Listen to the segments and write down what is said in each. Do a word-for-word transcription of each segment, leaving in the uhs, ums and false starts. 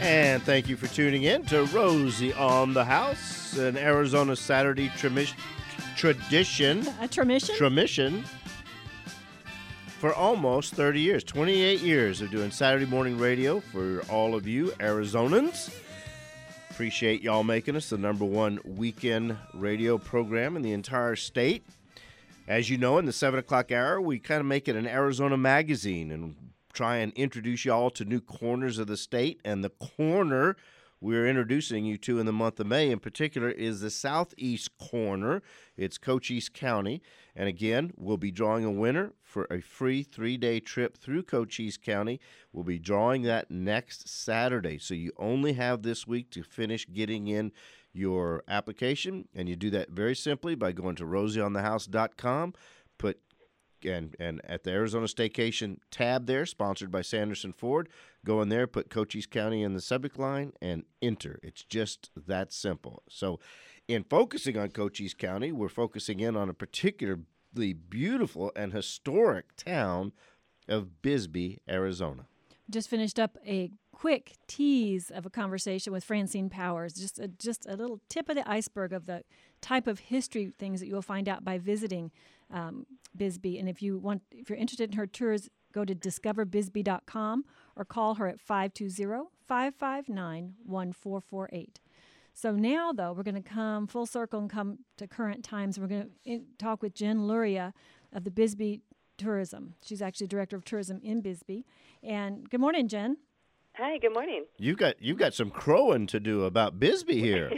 And thank you for tuning in to Rosie on the House, an Arizona Saturday tremish- tradition. A tremission? Tremission. For almost thirty years, twenty-eight years of doing Saturday morning radio for all of you Arizonans. Appreciate y'all making us the number one weekend radio program in the entire state. As you know, in the seven o'clock hour, we kind of make it an Arizona magazine and try and introduce y'all to new corners of the state. And the corner we're introducing you to in the month of May in particular is the southeast corner. It's Cochise County. And again, we'll be drawing a winner for a free three-day trip through Cochise County. We'll be drawing that next Saturday. So you only have this week to finish getting in your application. And you do that very simply by going to rosie on the house dot com, put And, and at the Arizona Staycation tab there, sponsored by Sanderson Ford, go in there, put Cochise County in the subject line, and enter. It's just that simple. So in focusing on Cochise County, we're focusing in on a particularly beautiful and historic town of Bisbee, Arizona. Just finished up a quick tease of a conversation with Francine Powers, just a, just a little tip of the iceberg of the type of history things that you'll find out by visiting um, Bisbee. And if you want, if you're interested in her tours, go to discover bisbee dot com or call her at five two zero, five five nine, one four four eight. So now, though, we're going to come full circle and come to current times. We're going to talk with Jen Luria of the Bisbee Tourism. She's actually director of tourism in Bisbee. And good morning, Jen. Hi, good morning. You got you got some crowing to do about Bisbee here.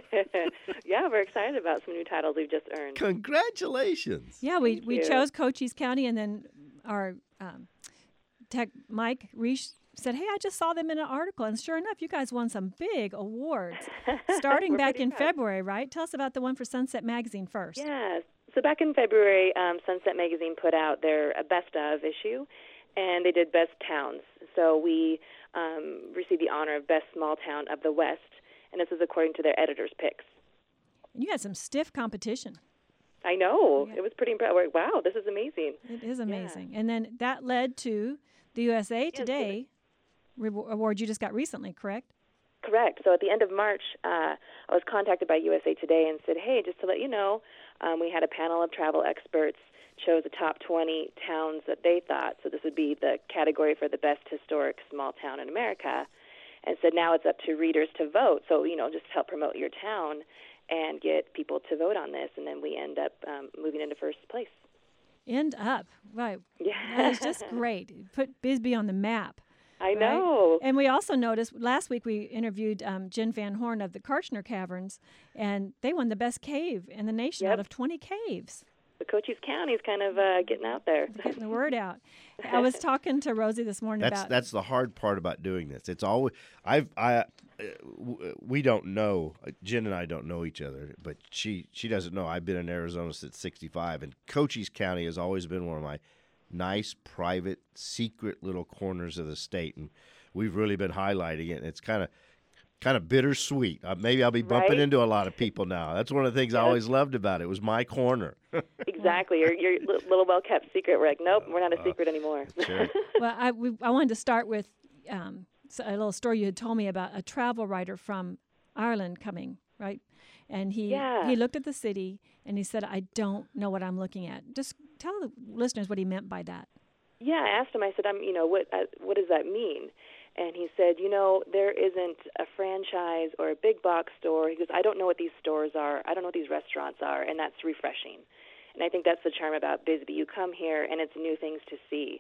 Yeah, we're excited about some new titles we've just earned. Congratulations. Yeah, we, Thank we you. chose Cochise County, and then our um, tech Mike Reish said, hey, I just saw them in an article, and sure enough, you guys won some big awards starting We're back pretty in proud. February, right? Tell us about the one for Sunset Magazine first. Yeah, so back in February, um, Sunset Magazine put out their uh, Best Of issue, and they did Best Towns. So we um, received the honor of Best Small Town of the West, and this is according to their editor's picks. And you had some stiff competition. I know. Yeah. It was pretty impressive. Wow, this is amazing. It is amazing. And then that led to the U S A Today re- award you just got recently, correct? Correct. So at the end of March, uh, I was contacted by U S A Today and said, hey, just to let you know, um, we had a panel of travel experts chose the top twenty towns that they thought, so this would be the category for the best historic small town in America, and said now it's up to readers to vote. So, you know, just help promote your town and get people to vote on this, and then we end up um, moving into first place. End up. Right. Yeah. That is just great. Put Bisbee on the map. I right? know. And we also noticed, last week we interviewed um, Jen Van Horn of the Karchner Caverns, and they won the best cave in the nation Yep. out of twenty caves. The Cochise County is kind of uh, getting out there. They're getting the word out. I was talking to Rosie this morning That's about... that's the hard part about doing this. It's always I've I uh, w- we don't know. Jen and I don't know each other, but she she doesn't know. I've been in Arizona since sixty-five, and Cochise County has always been one of my nice, private, secret little corners of the state, and we've really been highlighting it. And it's kind of kind of bittersweet. Uh, maybe I'll be bumping Right? into a lot of people now. That's one of the things I Yes. always loved about it. It was my corner. Exactly. Your, your li- little well-kept secret. We're like, nope, we're not a secret anymore. Sure. Well, I, we, I wanted to start with um, s- a little story you had told me about a travel writer from Ireland coming, right? And he Yeah. he looked at the city and he said, I don't know what I'm looking at. Just tell the listeners what he meant by that. Yeah, I asked him. I said, "I'm, you know, what uh, what does that mean?" And he said, "You know, there isn't a franchise or a big box store." He goes, "I don't know what these stores are. I don't know what these restaurants are, and that's refreshing." And I think that's the charm about Bisbee. You come here, and it's new things to see.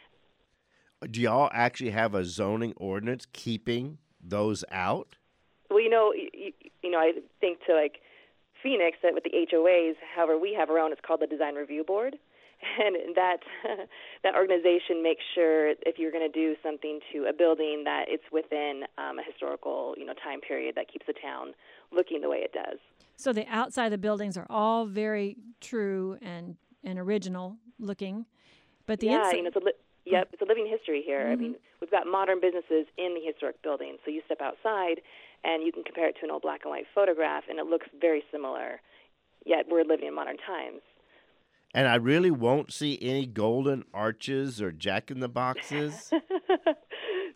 Do y'all actually have a zoning ordinance keeping those out? Well, you know, you, you know, I think to like Phoenix that with the H O As. However, we have our own. It's called the Design Review Board. And that that organization makes sure if you're going to do something to a building that it's within um, a historical, you know, time period that keeps the town looking the way it does. So the outside of the buildings are all very true and, and original looking, but the yeah, inside... you know, it's a li- yep, it's a living history here. Mm-hmm. I mean, we've got modern businesses in the historic building, so you step outside and you can compare it to an old black and white photograph, and it looks very similar. Yet we're living in modern times. And I really won't see any golden arches or jack-in-the-boxes.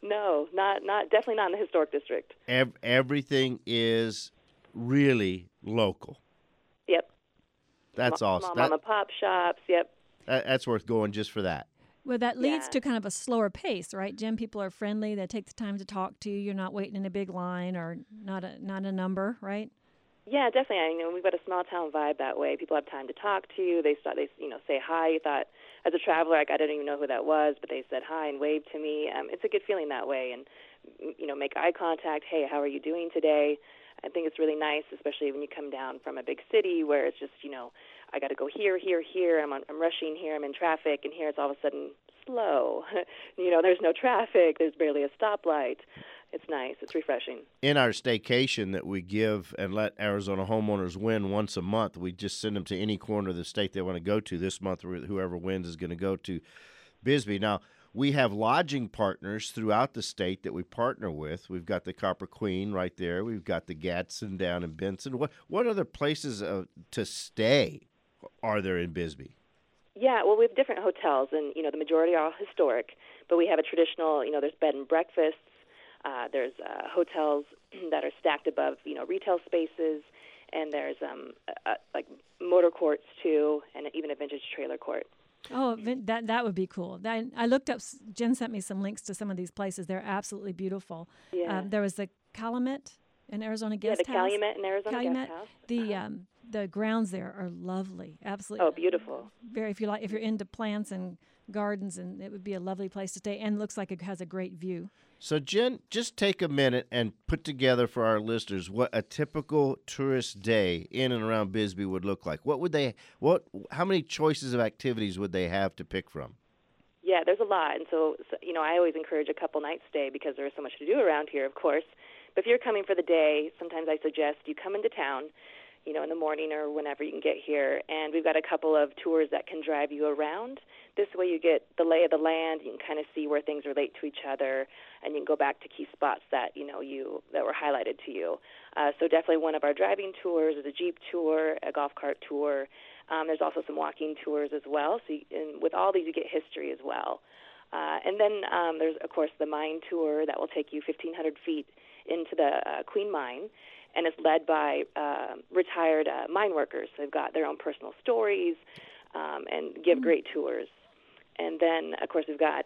no, not not definitely not in the historic district. Ev- everything is really local. Yep. That's small, awesome. Small That, mom and pop shops. Yep. that, that's worth going just for that. Well, that leads Yeah. to kind of a slower pace, right, Jim? People are friendly. They take the time to talk to you. You're not waiting in a big line or not a not a number, right? Yeah, definitely. I know we've got a small town vibe that way. People have time to talk to you. They start, they you know say hi. You thought as a traveler, like I didn't even know who that was, but they said hi and waved to me. Um, it's a good feeling that way, and you know make eye contact. Hey, how are you doing today? I think it's really nice, especially when you come down from a big city where it's just you know I got to go here, here, here. I'm on, I'm rushing here. I'm in traffic, and here it's all of a sudden slow. you know, there's no traffic. There's barely a stoplight. It's nice. It's refreshing. In our staycation that we give and let Arizona homeowners win once a month, we just send them to any corner of the state they want to go to. This month, whoever wins is going to go to Bisbee. Now, we have lodging partners throughout the state that we partner with. We've got the Copper Queen right there. We've got the Gadsden down in Benson. What what other places uh, to stay are there in Bisbee? Yeah, well, we have different hotels, and you know the majority are all historic, but we have a traditional. You know, there's bed and breakfasts. Uh, there's uh, hotels that are stacked above, you know, retail spaces, and there's um, uh, like motor courts too, and even a vintage trailer court. Oh, vin- that that would be cool. That, I looked up. Jen sent me some links to some of these places. They're absolutely beautiful. Yeah. Um, there was the Calumet in Arizona Yeah, Guest the House. Calumet in Arizona Calumet. Guest House. The Uh-huh. um, the grounds there are lovely. Absolutely. Oh, beautiful. Very. If you like, if you're into plants and gardens, and it would be a lovely place to stay. And looks like it has a great view. So, Jen, just take a minute and put together for our listeners what a typical tourist day in and around Bisbee would look like. What would they? What? How many choices of activities would they have to pick from? Yeah, there's a lot, and so, so you know I always encourage a couple nights stay because there is so much to do around here, of course. But if you're coming for the day, sometimes I suggest you come into town, you know, in the morning or whenever you can get here, and we've got a couple of tours that can drive you around. This way you get the lay of the land, you can kind of see where things relate to each other, and you can go back to key spots that, you know, you that were highlighted to you. Uh, so definitely one of our driving tours is a Jeep tour, a golf cart tour. Um, there's also some walking tours as well. So you, and with all these, you get history as well. Uh, and then um, there's, of course, the mine tour that will take you fifteen hundred feet into the uh, Queen Mine, and it's led by uh, retired uh, mine workers. So they've got their own personal stories um, and give mm-hmm. great tours. And then, of course, we've got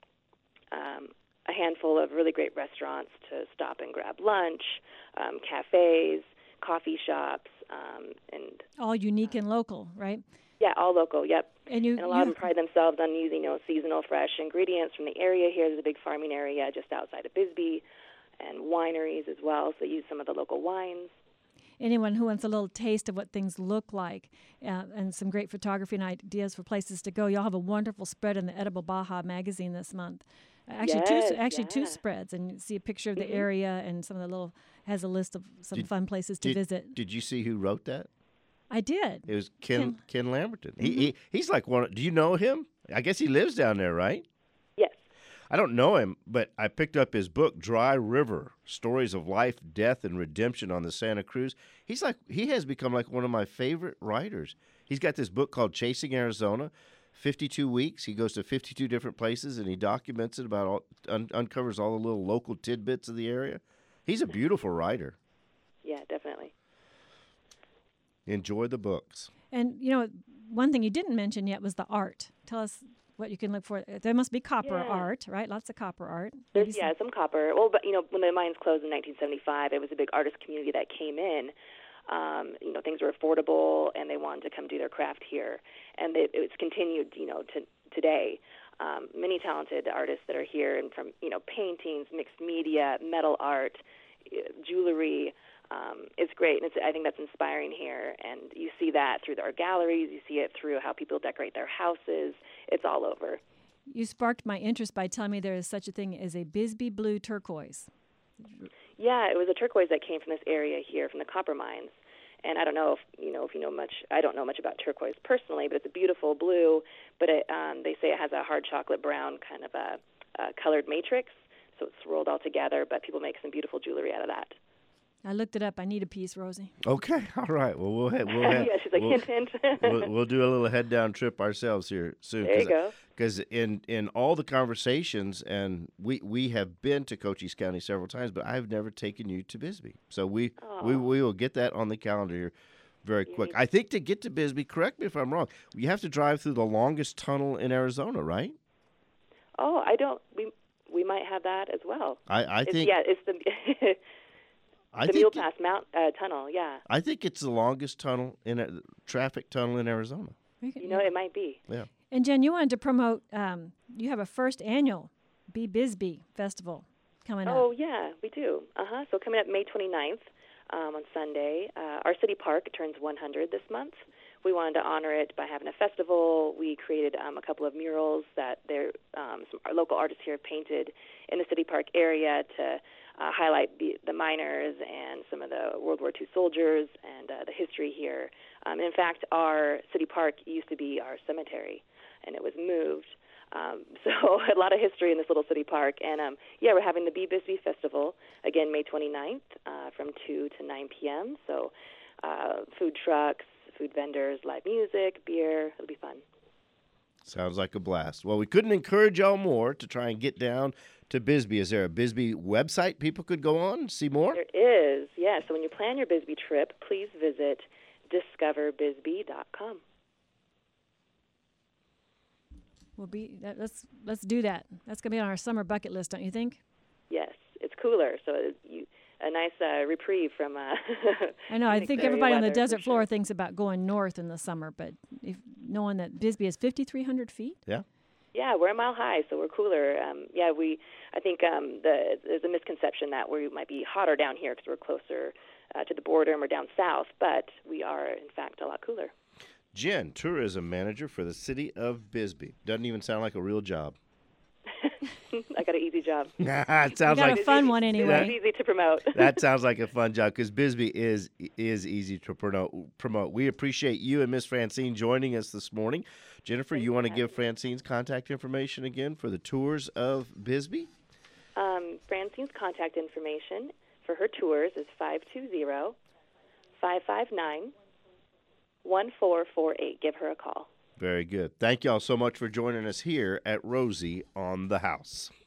um, a handful of really great restaurants to stop and grab lunch, um, cafes, coffee shops, um, and all unique uh, and local, right? Yeah, all local. Yep. And, you, and a lot you, of them pride themselves on using, you know, seasonal, fresh ingredients from the area. Here, there's a big farming area just outside of Bisbee, and wineries as well. So use some of the local wines. Anyone who wants a little taste of what things look like uh, and some great photography and ideas for places to go, y'all have a wonderful spread in the Edible Baja magazine this month. Actually, yes, two actually yeah. two spreads, and you see a picture of the mm-hmm. area and some of the little has a list of some did, fun places to did, visit. Did you see who wrote that? I did. It was Ken Ken, Ken Lamberton. Mm-hmm. He, he he's like one. Do you know him? I guess he lives down there, right? Yes. I don't know him, but I picked up his book, Dry River: Stories of Life, Death, and Redemption on the Santa Cruz. He's like he has become like one of my favorite writers. He's got this book called Chasing Arizona, fifty-two weeks. He goes to fifty-two different places and he documents it about all, un- uncovers all the little local tidbits of the area. He's a beautiful writer. Yeah, definitely. Enjoy the books. And you know, one thing you didn't mention yet was the art. Tell us what you can look for. There must be copper yeah. art, right? Lots of copper art. There's, Maybe yeah, some. some copper. Well, but you know, when the mines closed in nineteen seventy-five, it was a big artist community that came in. Um, you know, things were affordable, and they wanted to come do their craft here, and it, it's continued. You know, to today. Um, many talented artists that are here, and from you know, paintings, mixed media, metal art, jewelry. Um, it's great, and it's, I think that's inspiring here. And you see that through our galleries. You see it through how people decorate their houses. It's all over. You sparked my interest by telling me there is such a thing as a Bisbee blue turquoise. Yeah, it was a turquoise that came from this area here, from the copper mines. And I don't know if you know if you know much. I don't know much about turquoise personally, but it's a beautiful blue. But it, um, they say it has a hard chocolate brown kind of a, a colored matrix, so it's rolled all together. But people make some beautiful jewelry out of that. I looked it up. I need a piece, Rosie. Okay, all right. Well, we'll head. We'll head. Yeah, she's like, we'll, hint, hint. we'll, we'll do a little head down trip ourselves here soon. There you go. Because in, in all the conversations, and we, we have been to Cochise County several times, but I've never taken you to Bisbee. So we we, Oh. we will get that on the calendar here very quick. I think to get to Bisbee, correct me if I'm wrong, you have to drive through the longest tunnel in Arizona, right? Oh, I don't. We we might have that as well. I, I It's, think yeah, it's the I the think Mule it- Pass Mount uh, Tunnel. Yeah, I think it's the longest tunnel in a traffic tunnel in Arizona. We can- you know, it might be. Yeah. And Jen, you wanted to promote. Um, you have a first annual Be Bisbee Festival coming Oh, up. yeah, we do. Uh huh. So coming up May twenty-ninth um, on Sunday, uh, our city park turns one hundred this month. We wanted to honor it by having a festival. We created um, a couple of murals that their um, some our local artists here have painted in the city park area to uh, highlight the, the miners and some of the World War Two soldiers and uh, the history here. Um, in fact, our city park used to be our cemetery, and it was moved. Um, so a lot of history in this little city park. And, um, yeah, we're having the Be Bisbee Festival, again, May twenty-ninth uh, from two to nine p.m. So uh, food trucks, food vendors, live music, beer. It'll be fun. Sounds like a blast. Well, we couldn't encourage y'all more to try and get down to Bisbee. Is there a Bisbee website people could go on and see more? There is, yeah. So when you plan your Bisbee trip, please visit discover bisbee dot com. We'll be. That, let's let's do that. That's gonna be on our summer bucket list, don't you think? Yes, it's cooler, so it, you, a nice uh, reprieve from. Uh, I know. I think Missouri everybody on the weather, for desert floor sure. thinks about going north in the summer, but if knowing that Bisbee is fifty-three hundred feet. Yeah. Yeah, we're a mile high, so we're cooler. Um, yeah, we. I think um, the, there's a misconception that we might be hotter down here because we're closer uh, to the border and we're down south, but we are in fact a lot cooler. Jen, tourism manager for the city of Bisbee. Doesn't even sound like a real job. I got an easy job. it sounds got like a fun one It's anyway. easy to promote. that sounds like a fun job because Bisbee is is easy to promote. Promote. We appreciate you and Miss Francine joining us this morning. Jennifer, you want to give Francine's contact information again for the tours of Bisbee? Um, Francine's contact information for her tours is five two zero, five five nine, one four four eight. Give her a call. Very good. Thank y'all so much for joining us here at Rosie on the House.